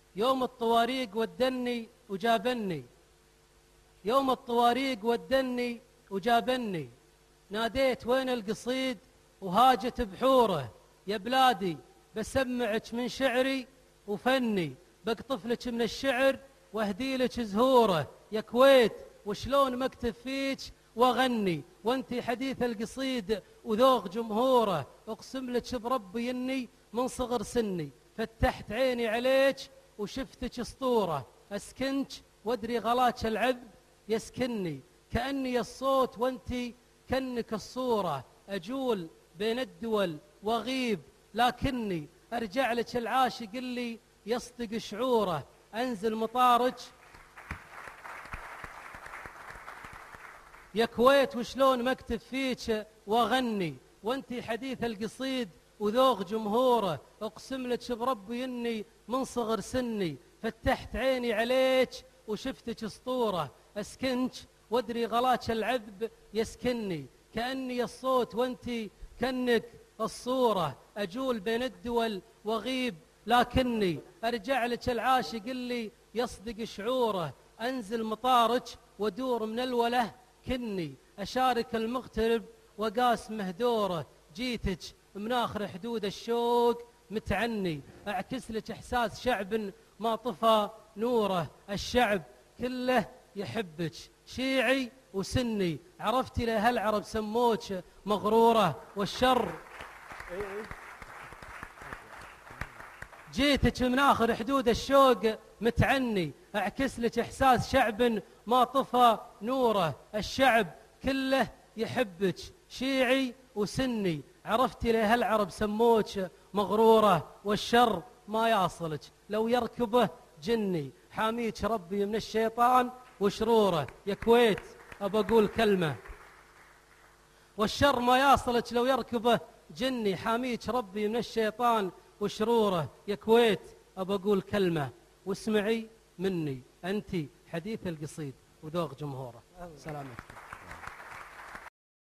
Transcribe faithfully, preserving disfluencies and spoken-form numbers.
يوم الطواريق ودني وجابني، يوم الطواريق ودني وجابني، ناديت وين القصيد وهاجت بحوره، يا بلادي بسمعك من شعري وفني، بقطف لك من الشعر واهدي لك زهوره، يا كويت وشلون ما اكتب فيك واغني، وانتي حديث القصيد وذوق جمهوره، اقسم لك بربي اني من صغر سني فتحت عيني عليك وشفتك اسطوره، اسكنك وادري غلاك العذب يسكني، كاني الصوت وانتي كنك الصوره، اجول بين الدول واغيب لكني ارجع لك العاشق اللي يصدق شعوره، انزل مطارك يا كويت وشلون ما اكتب فيك واغني، وانتي حديث القصيد وذوق جمهوره، اقسم لك بربي اني من صغر سني فتحت عيني عليك وشفتك اسطوره، اسكنك وادري غلاك العذب يسكني، كاني الصوت وانتي كنك الصوره، اجول بين الدول واغيب لكني ارجع لك العاشق اللي يصدق شعوره، انزل مطارك وادور من الوله كني، اشارك المغترب وقاس مهدوره، جيتك من اخر حدود الشوق متعني، اعكس لك احساس شعب ما طفى نوره، الشعب كله يحبك شيعي وسني، عرفتي له هالعرب سموك مغروره، والشر جيتك من آخر حدود الشوق متعني، أعكس لك إحساس شعب ما طفى نوره، الشعب كله يحبك شيعي وسني، عرفتي ليه هالعرب سموك مغرورة، والشر ما يصلك لو يركبه جني، حاميك ربي من الشيطان وشروره، يا كويت أبى أقول كلمة، والشر ما يصلك لو يركبه جني، حاميك ربي من الشيطان وشروره، يا كويت أبى أقول كلمة واسمعي مني، أنت حديث القصيد وذوق جمهوره. سلامتك.